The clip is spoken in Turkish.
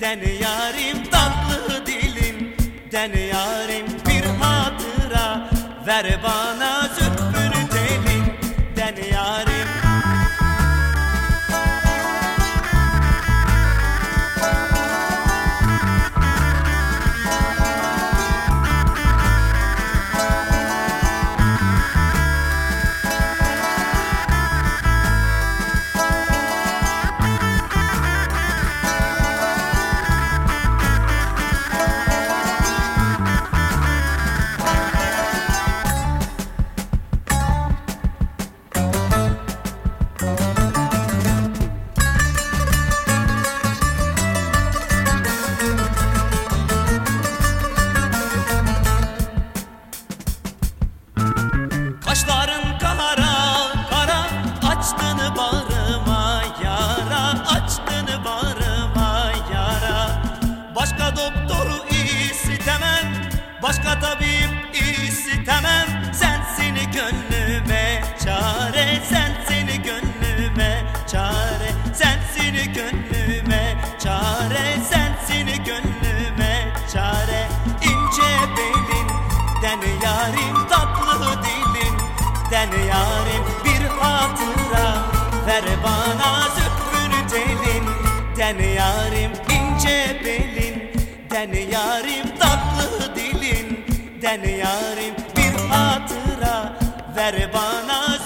yarim tatlı dilinden yarim bir hatıra ver bana zülfünü telinden yarim. Kaşların kara kara, açtın bağrıma yara, açtın bağrıma yara. Başka doktoru istemem, başka tabip istemem. Sensin gönlüme çare, sensin gönlüme çare, sensin gönlüme çare, sensin gönlüme çare. İnce belinden yarim tatlı dilinden yarim bir hatıra ver bana zülfünü telinden yarim. İnce belinden yarim tatlı dilinden yarim bir hatıra ver bana